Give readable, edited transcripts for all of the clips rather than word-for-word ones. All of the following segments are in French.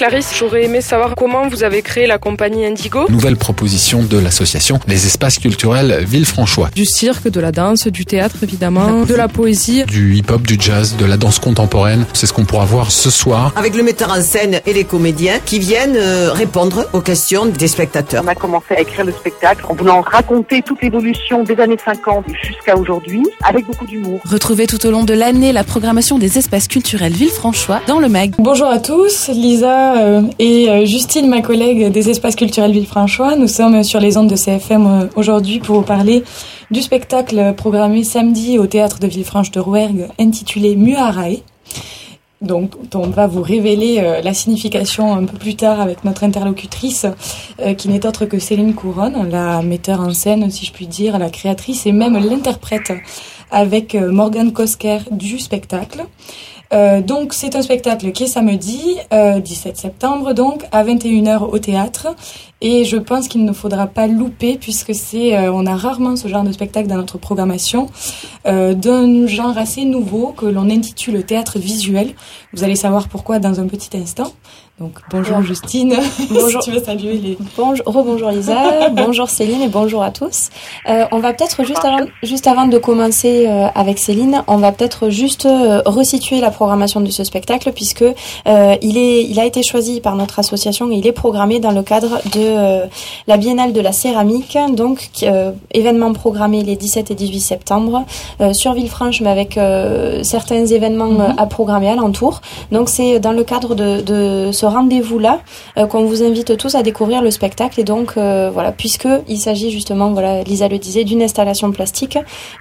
Clarisse, j'aurais aimé savoir comment vous avez créé la compagnie Indigo. Nouvelle proposition de l'association Les Espaces Culturels Villefranchois. Du cirque, de la danse, du théâtre évidemment, de la poésie. Du hip-hop, du jazz, de la danse contemporaine. C'est ce qu'on pourra voir ce soir. Avec le metteur en scène et les comédiens qui viennent répondre aux questions des spectateurs. On a commencé à écrire le spectacle en voulant raconter toute l'évolution des années 50 jusqu'à aujourd'hui avec beaucoup d'humour. Retrouvez tout au long de l'année la programmation des espaces culturels Villefranchois dans le MAG. Bonjour à tous, Lisa et Justine, ma collègue des espaces culturels Villefranchois. Nous sommes sur les ondes de CFM aujourd'hui pour vous parler du spectacle programmé samedi au théâtre de Villefranche de Rouergue intitulé Muarae. Donc, on va vous révéler la signification un peu plus tard avec notre interlocutrice, qui n'est autre que Céline Couronne, la metteur en scène, si je puis dire, la créatrice et même l'interprète avec Morgane Kosker du spectacle. Donc, c'est un spectacle qui est samedi, 17 septembre, donc, à 21h au théâtre. Et je pense qu'il ne faudra pas louper puisque on a rarement ce genre de spectacle dans notre programmation, d'un genre assez nouveau que l'on intitule théâtre visuel. Vous allez savoir pourquoi dans un petit instant. Donc, bonjour Justine. Bonjour. Si tu veux saluer les... Rebonjour Lisa, bonjour Céline et bonjour à tous. On va peut-être juste avant de commencer avec Céline, on va peut-être juste resituer la programmation de ce spectacle puisque il a été choisi par notre association et il est programmé dans le cadre de la Biennale de la céramique, donc événement programmé les 17 et 18 septembre sur Villefranche, mais avec certains événements à programmer alentour. Donc c'est dans le cadre de ce rendez-vous-là qu'on vous invite tous à découvrir le spectacle. Et donc voilà, puisque il s'agit justement, voilà, Lisa le disait, d'une installation plastique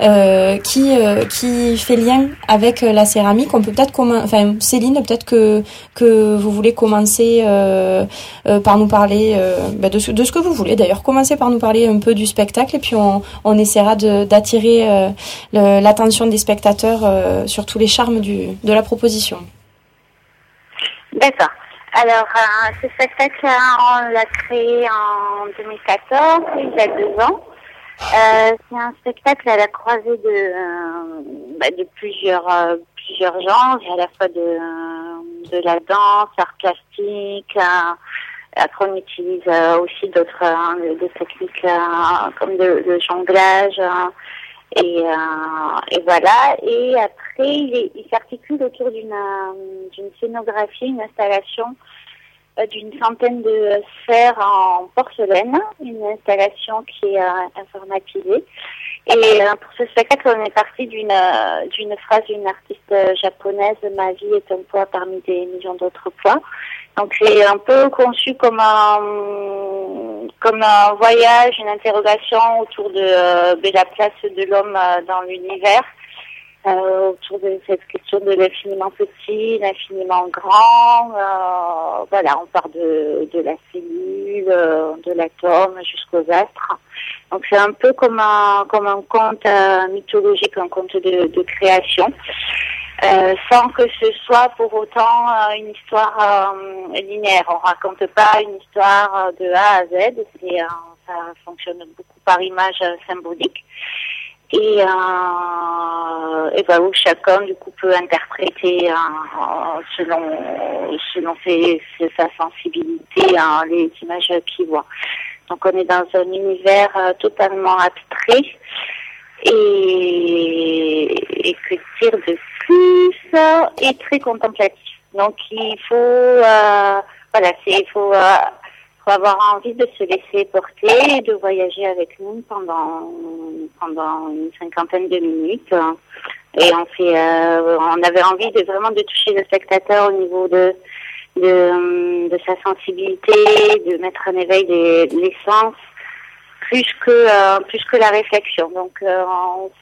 qui fait lien avec la céramique. On peut peut-être Céline, peut-être que vous voulez commencer par nous parler de ce que vous voulez. D'ailleurs, commencez par nous parler un peu du spectacle et puis on essaiera d'attirer l'attention des spectateurs sur tous les charmes de la proposition. D'accord. Alors, ce spectacle, on l'a créé en 2014, il y a 2 ans. C'est un spectacle à la croisée de plusieurs genres, à la fois de la danse, art plastique. Après, on utilise aussi d'autres des techniques comme de jonglage. Et voilà. Et après, il s'articule autour d'une scénographie, une installation d'une centaine de sphères en porcelaine, une installation qui est informatisée. Et pour ce spectacle, on est parti d'une phrase d'une artiste japonaise: ma vie est un poids parmi des millions d'autres poids. Donc c'est un peu conçu comme un voyage, une interrogation autour de la place de l'homme dans l'univers, autour de cette question de l'infiniment petit, l'infiniment grand. Voilà, on part de la cellule, de l'atome jusqu'aux astres. Donc c'est un peu comme un conte mythologique, un conte de création. Sans que ce soit pour autant une histoire linéaire. On raconte pas une histoire de A à Z, ça fonctionne beaucoup par image symbolique. Et où chacun du coup peut interpréter selon sa sensibilité les images qu'il voit. Donc on est dans un univers totalement abstrait et que dire de plus, et très contemplatif. Donc il faut faut avoir envie de se laisser porter et de voyager avec nous pendant une 50aine de minutes. Et on avait envie de toucher le spectateur au niveau de sa sensibilité, de mettre en éveil les sens plus que la réflexion. Donc on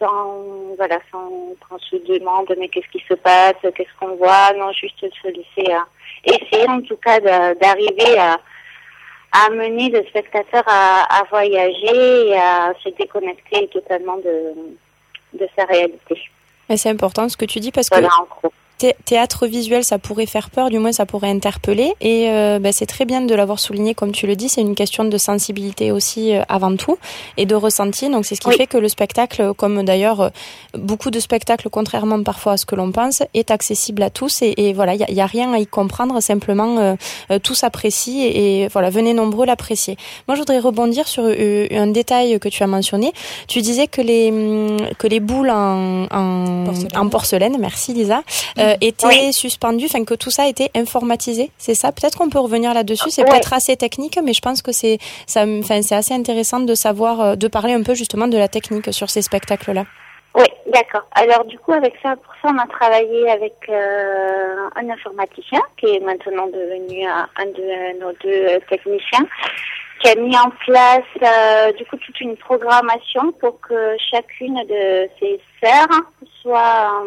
se demande mais qu'est-ce qui se passe, qu'est-ce qu'on voit, non, juste se laisser essayer en tout cas d'arriver à amener le spectateur à voyager et à se déconnecter totalement de sa réalité. Et c'est important ce que tu dis parce voilà, que théâtre visuel, ça pourrait faire peur, du moins ça pourrait interpeller. Et c'est très bien de l'avoir souligné, comme tu le dis, c'est une question de sensibilité aussi avant tout et de ressenti. Donc c'est ce qui fait que le spectacle, comme d'ailleurs beaucoup de spectacles, contrairement parfois à ce que l'on pense, est accessible à tous. Et voilà, il y a rien à y comprendre, simplement tout s'apprécie et voilà, venez nombreux l'apprécier. Moi, je voudrais rebondir sur un détail que tu as mentionné. Tu disais que les boules en porcelaine, merci Lisa, étaient suspendues, enfin que tout ça était informatisé, c'est ça? Peut-être qu'on peut revenir là-dessus, c'est peut-être assez technique, mais je pense que c'est assez intéressant de savoir, de parler un peu justement de la technique sur ces spectacles-là. Oui, d'accord. Alors du coup, pour ça, on a travaillé avec un informaticien qui est maintenant devenu un de nos deux techniciens, qui a mis en place du coup toute une programmation pour que chacune de ces sphères soit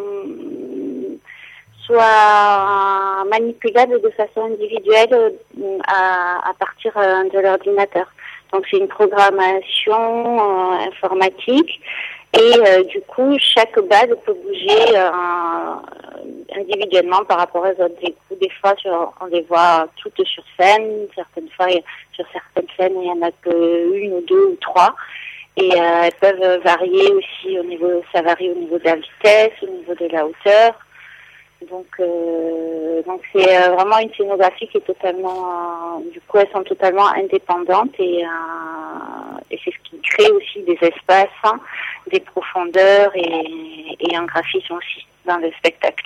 manipulable de façon individuelle à partir de l'ordinateur. Donc c'est une programmation informatique et du coup chaque base peut bouger individuellement par rapport aux autres. Des fois on les voit toutes sur scène, certaines fois sur certaines scènes il y en a que une ou deux ou trois. Et elles peuvent varier aussi ça varie au niveau de la vitesse, au niveau de la hauteur. Donc c'est vraiment une scénographie qui est totalement, du coup elles sont totalement indépendantes et c'est ce qui crée aussi des espaces, des profondeurs et un graphisme aussi dans le spectacle.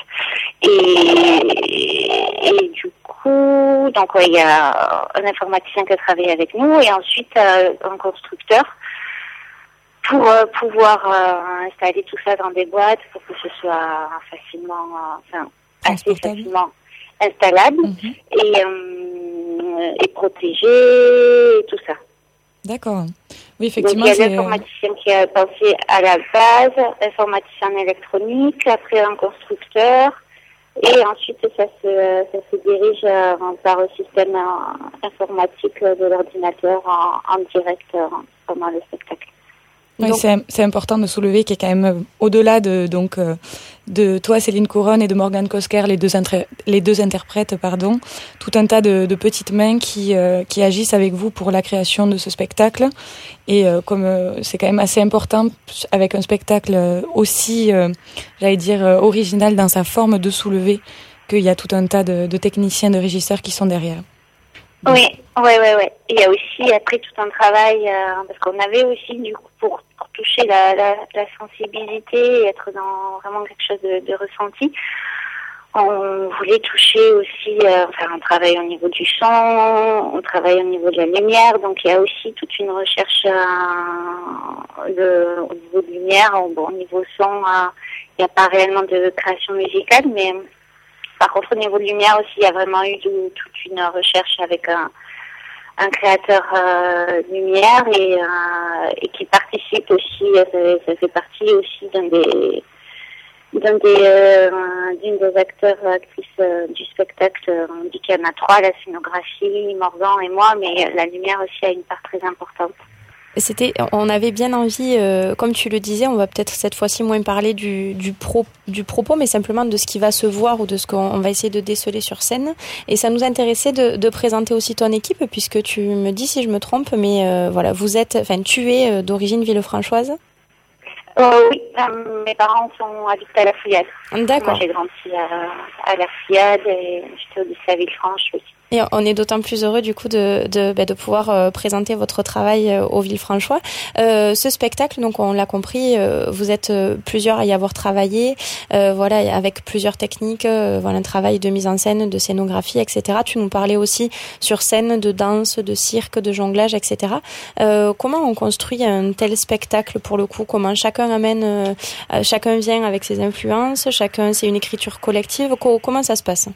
Et du coup, donc il y a un informaticien qui a travaillé avec nous et ensuite un constructeur pour pouvoir installer tout ça dans des boîtes pour que ce soit assez facilement installable et protégé et tout ça. D'accord. Oui, effectivement. Donc il y a l'informaticien qui a pensé à la base, l'informaticien en électronique, après un constructeur, et ensuite ça se dirige par le système informatique de l'ordinateur en direct pendant le spectacle. Oui, c'est important de soulever qu'il y a quand même, au-delà de toi, Céline Couronne, et de Morgane Kosker, les deux interprètes, tout un tas de petites mains qui agissent avec vous pour la création de ce spectacle. Et comme c'est quand même assez important avec un spectacle aussi, original dans sa forme, de soulever qu'il y a tout un tas de techniciens, de régisseurs qui sont derrière. Oui. Il y a aussi après tout un travail parce qu'on avait aussi du coup pour toucher la sensibilité et être dans vraiment quelque chose de ressenti. On voulait toucher aussi, on travaille au niveau du son, on travaille au niveau de la lumière, donc il y a aussi toute une recherche au niveau de lumière, au niveau son, il n'y a pas réellement de création musicale, mais par contre au niveau de lumière aussi, il y a vraiment eu toute une recherche avec un créateur lumière et qui participe aussi, ça fait partie aussi d'une des actrices du spectacle. On dit qu'il y en a trois, la scénographie, Morgan et moi, mais la lumière aussi a une part très importante. On avait bien envie, comme tu le disais, on va peut-être cette fois-ci moins parler du propos, mais simplement de ce qui va se voir ou de ce qu'on va essayer de déceler sur scène. Et ça nous intéressait de présenter aussi ton équipe, puisque tu me dis si je me trompe, mais tu es d'origine villefranchoise. Oui, mes parents habitent à La Fouillade. D'accord. Moi, j'ai grandi à La Fouillade et j'étais au lycée à Villefranche aussi. Et on est d'autant plus heureux du coup de pouvoir présenter votre travail aux Villefranchois. Ce spectacle, donc on l'a compris, vous êtes plusieurs à y avoir travaillé, avec plusieurs techniques, un travail de mise en scène, de scénographie, etc. Tu nous parlais aussi sur scène de danse, de cirque, de jonglage, etc. Comment on construit un tel spectacle pour le coup? Comment chacun vient avec ses influences, c'est une écriture collective. Comment ça se passe?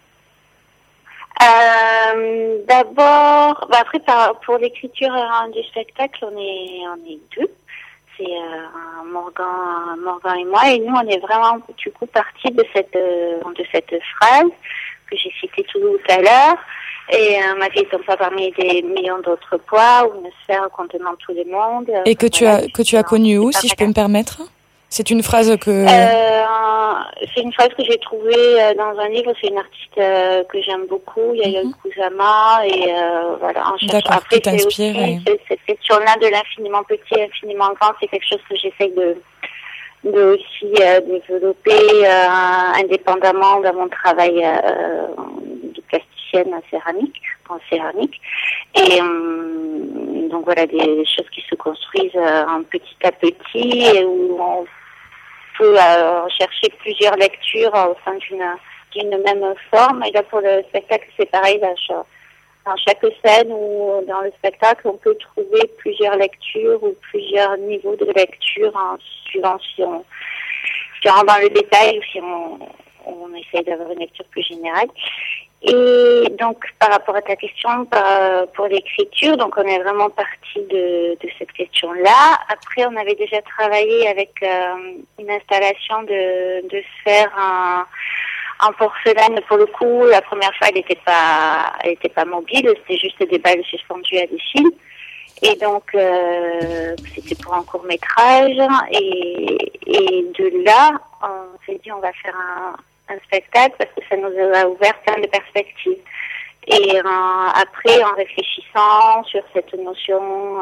D'abord, après pour l'écriture du spectacle, on est deux. C'est Morgan et moi, et nous on est vraiment du coup partis de cette phrase que j'ai citée tout à l'heure. Et ma vie ne pas parmi des millions d'autres poids ou une sphère contenant tout le monde. Et que tu as connu où, si je peux me permettre? C'est une phrase que... C'est une phrase que j'ai trouvée dans un livre. C'est une artiste que j'aime beaucoup, Yayoi Kusama, et voilà. D'accord, après, qui t'inspire. Cette question-là de l'infiniment petit, infiniment grand, c'est quelque chose que j'essaye de aussi développer indépendamment dans mon travail de plasticienne en céramique. Et donc voilà, des choses qui se construisent petit à petit et où on peut chercher plusieurs lectures au sein d'une même forme. Et là, pour le spectacle, c'est pareil. Là, dans chaque scène ou dans le spectacle, on peut trouver plusieurs lectures ou plusieurs niveaux de lecture suivant si on rentre dans le détail ou si on essaye d'avoir une lecture plus générale. Et donc, par rapport à ta question, pour l'écriture, donc on est vraiment parti de cette question-là. Après, on avait déjà travaillé avec une installation de sphères en porcelaine. Pour le coup, la première fois, elle était pas mobile, c'était juste des balles suspendues à des fils. Et donc, c'était pour un court-métrage. Et de là, on s'est dit, on va faire un spectacle parce que ça nous a ouvert plein de perspectives. Et après, en réfléchissant sur cette notion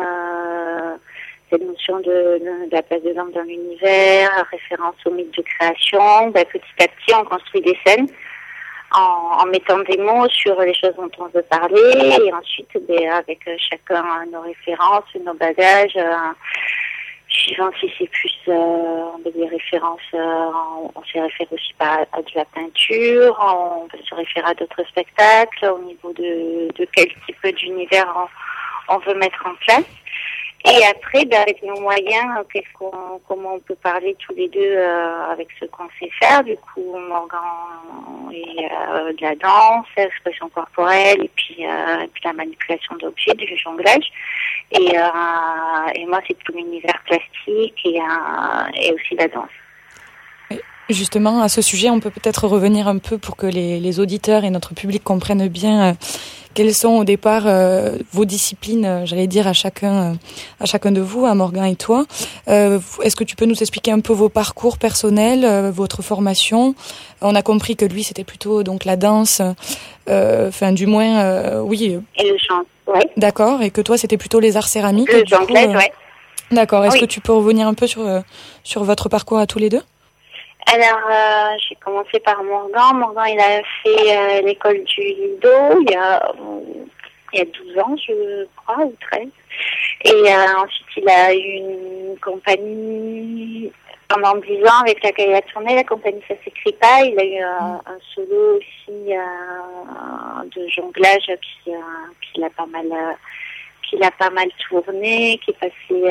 de la place de l'homme dans l'univers, référence au mythe de création, petit à petit, on construit des scènes en mettant des mots sur les choses dont on veut parler, et ensuite, avec chacun nos références, nos bagages, suivant si c'est plus des références, on se réfère aussi à de la peinture, on peut se référer à d'autres spectacles, au niveau de quel type d'univers on veut mettre en place. Et après, avec nos moyens, comment on peut parler tous les deux avec ce qu'on sait faire. Du coup, Morgan et de la danse, l'expression corporelle, et puis la manipulation d'objets, du jonglage. Et moi, c'est tout l'univers plastique et aussi la danse. Justement, à ce sujet, on peut peut-être revenir un peu pour que les auditeurs et notre public comprennent bien quelles sont au départ vos disciplines, j'allais dire à chacun de vous, à Morgan et toi. Est-ce que tu peux nous expliquer un peu vos parcours personnels, votre formation? On a compris que lui, c'était plutôt donc la danse, du moins, oui. Et le chant, oui. D'accord, et que toi, c'était plutôt les arts céramiques. Le jonglage, oui. D'accord, est-ce que tu peux revenir un peu sur votre parcours à tous les deux? Alors, j'ai commencé par Morgan. Morgan, il a fait l'école du Lido il y a 12 ans, je crois, ou 13. Et ensuite, il a eu une compagnie pendant 10 ans avec laquelle il a tourné. La compagnie, ça s'écrit pas. Il a eu un solo aussi de jonglage qu'il a pas mal tourné, qui est passé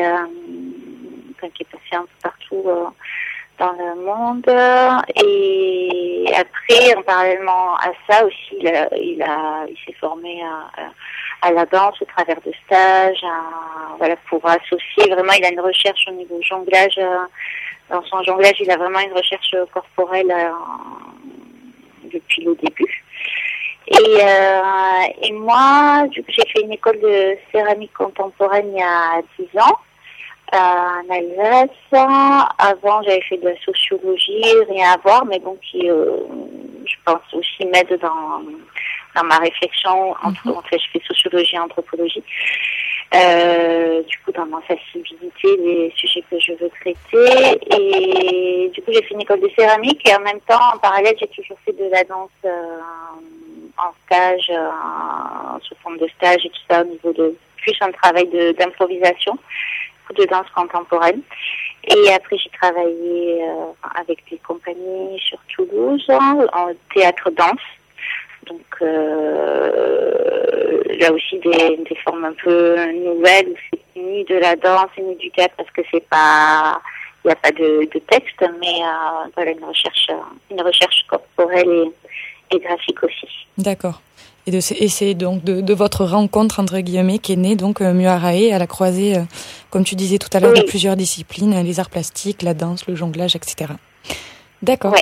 un peu partout dans le monde. Et après, en parallèlement à ça aussi, il s'est formé à la danse au travers de stages, pour associer vraiment. Il a une recherche au niveau jonglage. Dans son jonglage, il a vraiment une recherche corporelle depuis le début. Et moi, du coup, j'ai fait une école de céramique contemporaine il y a 10 ans. En Alsace. Avant, j'avais fait de la sociologie, rien à voir, mais bon, qui, je pense aussi m'aide dans ma réflexion entre je fais sociologie et anthropologie. Du coup, dans ma sensibilité, les sujets que je veux traiter. Et du coup, j'ai fait une école de céramique et en même temps, en parallèle, j'ai toujours fait de la danse en stage, sous forme de stage et tout ça, au niveau de plus un travail d'improvisation, de danse contemporaine. Et après, j'ai travaillé avec des compagnies sur Toulouse, en théâtre-danse. Donc, là aussi, des formes un peu nouvelles, où c'est ni de la danse, ni du théâtre, parce que c'est pas, il n'y a pas de texte, mais voilà, une recherche corporelle et graphique aussi. D'accord. Et c'est donc de votre rencontre, entre guillemets, qu'est née donc Muarae à la croisée, comme tu disais tout à l'heure, de plusieurs disciplines, les arts plastiques, la danse, le jonglage, etc. D'accord. Ouais.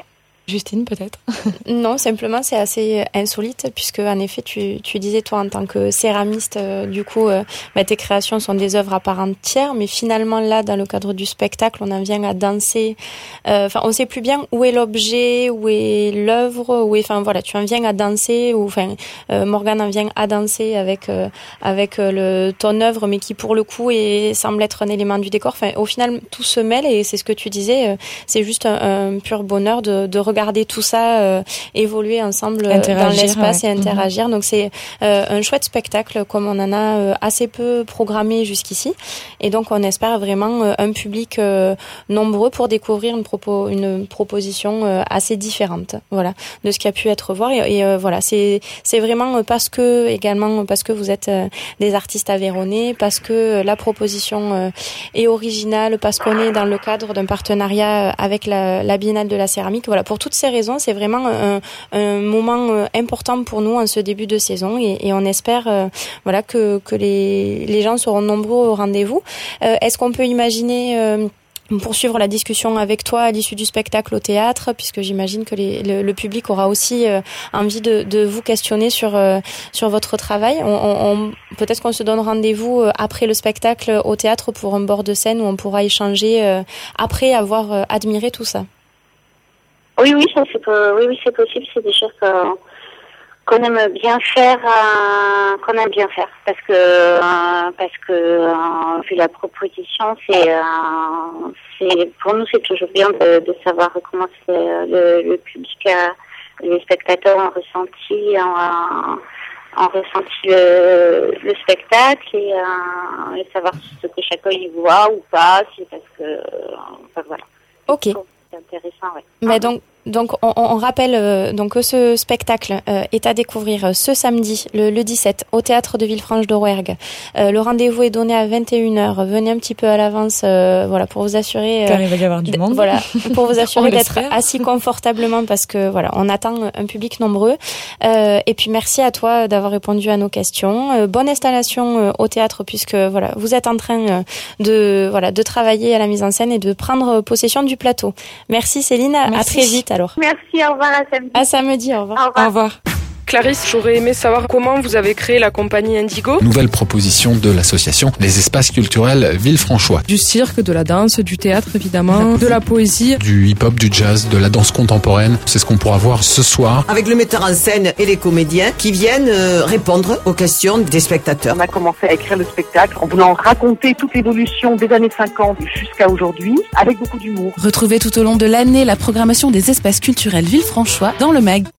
Justine, peut-être? Non, simplement, c'est assez insolite puisque, en effet, tu disais, toi, en tant que céramiste, du coup, tes créations sont des œuvres à part entière, mais finalement, là, dans le cadre du spectacle, on en vient à danser. On sait plus bien où est l'objet, où est l'œuvre, tu en viens à danser, Morgane en vient à danser avec ton œuvre, mais qui, pour le coup, semble être un élément du décor. Au final, tout se mêle et c'est ce que tu disais, c'est juste un pur bonheur de regarder tout ça évoluer ensemble dans l'espace et interagir. Donc c'est un chouette spectacle comme on en a assez peu programmé jusqu'ici. Et donc on espère vraiment un public nombreux pour découvrir une proposition assez différente, voilà, de ce qui a pu être voir. C'est vraiment parce que vous êtes des artistes aveyronnais, parce que la proposition est originale, parce qu'on est dans le cadre d'un partenariat avec la Biennale de la céramique. Voilà, pour toutes ces raisons, c'est vraiment un moment important pour nous en ce début de saison et on espère que les gens seront nombreux au rendez-vous. Est-ce qu'on peut imaginer poursuivre la discussion avec toi à l'issue du spectacle au théâtre, puisque j'imagine que le public aura aussi envie de vous questionner sur votre travail. Peut-être qu'on se donne rendez-vous après le spectacle au théâtre pour un bord de scène où on pourra échanger après avoir admiré tout ça. Oui, c'est possible. C'est des choses qu'on aime bien faire, parce que vu la proposition, c'est pour nous c'est toujours bien de savoir comment le public, les spectateurs ont ressenti le spectacle et savoir ce que chacun y voit ou pas, c'est parce que voilà. Ok. C'est intéressant, ouais. Mais donc on rappelle que ce spectacle est à découvrir ce samedi, le 17, au théâtre de Villefranche de Rouergue. Le rendez-vous est donné à 21h. Venez un petit peu à l'avance, pour vous assurer. Car il va y avoir du monde. Voilà, pour vous assurer d'être assis confortablement parce que on attend un public nombreux. Et puis merci à toi d'avoir répondu à nos questions. Bonne installation au théâtre puisque vous êtes en train de travailler à la mise en scène et de prendre possession du plateau. Merci Céline, à très vite. Alors. Merci, au revoir, à samedi. À samedi, au revoir. Au revoir. Clarisse, j'aurais aimé savoir comment vous avez créé la compagnie Indigo. Nouvelle proposition de l'association Les Espaces Culturels Villefranchois. Du cirque, de la danse, du théâtre évidemment, de la poésie. Du hip-hop, du jazz, de la danse contemporaine. C'est ce qu'on pourra voir ce soir. Avec le metteur en scène et les comédiens qui viennent répondre aux questions des spectateurs. On a commencé à écrire le spectacle en voulant raconter toute l'évolution des années 50 jusqu'à aujourd'hui avec beaucoup d'humour. Retrouvez tout au long de l'année la programmation des espaces culturels Villefranchois dans le MAG.